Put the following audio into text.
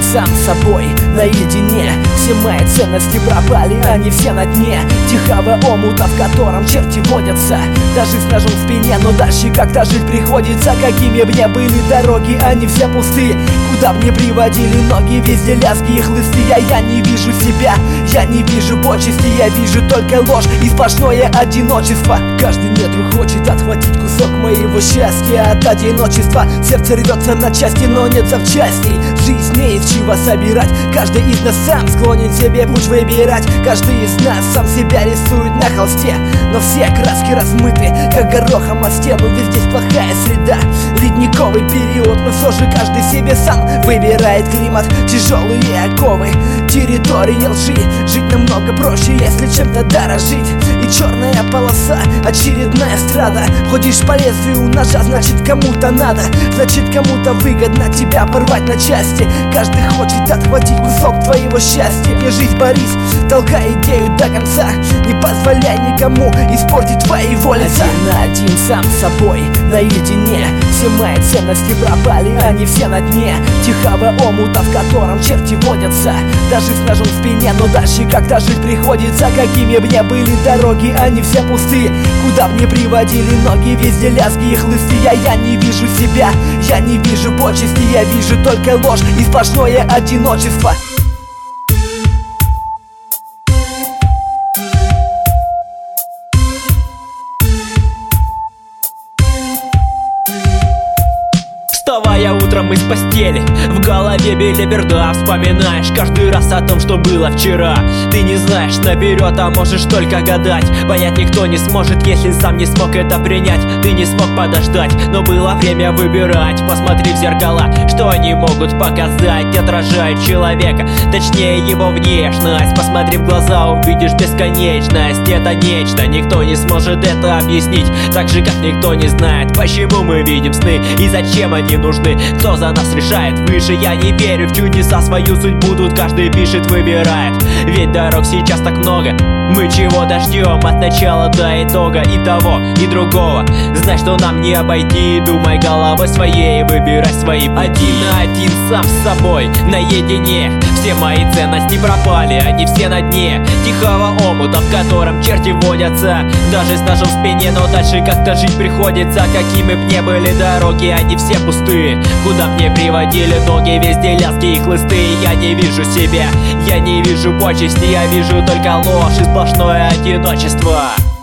сам с собой наедине. Все мои ценности пропали, они все на дне тихого омута, в котором черти водятся. Даже с ножом в спине, но дальше как-то жить приходится. Какими б ни были дороги, они все пустые. Куда б ни приводили ноги, везде лязги и хлысты. Я не вижу себя, я не вижу почести, я вижу только ложь и сплошное одиночество. Каждый недруг хочет отхватить кусок моего счастья от одиночества. Сердце рвется на части, но нет запчастей. Жизнь не из чего собирать. Каждый из нас сам склонен себе путь выбирать. Каждый из нас сам себя рисует на холсте, но все краски размыты, как горохом от стены. Ведь здесь плохая среда, ледниковый период. Но все же каждый себе сам выбирает климат. Тяжелые оковы, территория лжи. Жить намного проще, если чем-то дорожить. И черная полоса, очередная страда. Ходишь по лезвию ножа, значит кому-то надо. Значит кому-то выгодно тебя порвать на части. Каждый хочет отхватить кусок твоего счастья. Не жизнь, борись, толкай идею до конца. Не позволяй никому испортить твои воли. Один на один сам с собой наедине. Все мои ценности пропали, они все на дне тихого омута, в котором черти водятся. Даже с ножом в спине, но дальше как-то жить приходится. Какими б ни были дороги, они все пустые. Куда б ни приводили ноги, везде лязги и хлысты. Я не вижу себя, я не вижу почести, я вижу только ложь и сплошное одиночество. Вставая утром из постели, в голове белиберда. Вспоминаешь каждый раз о том, что было вчера. Ты не знаешь наперед, а можешь только гадать. Понять никто не сможет, если сам не смог это принять. Ты не смог подождать, но было время выбирать. Посмотри в зеркала, что они могут показать. Отражают человека, точнее его внешность. Посмотри в глаза, увидишь бесконечность. Это нечто, никто не сможет это объяснить. Так же, как никто не знает, почему мы видим сны и зачем они нужны. Кто за нас решает выше? Я не верю в чудеса, свою судьбу тут каждый пишет, выбирает. Ведь дорог сейчас так много. Мы чего-то ждем от начала до итога. И того, и другого. Знай, что нам не обойти. Думай головой своей, выбирай свои. Один на один сам с собой наедине. Все мои ценности пропали, они все на дне тихого омута, в котором черти водятся. Даже с ножом в спине, но дальше как-то жить приходится. Какими б ни были дороги, они все пустые. Куда мне приводили ноги, везде лязги и хлысты. Я не вижу себя, я не вижу почести, я вижу только ложь и сплошное одиночество.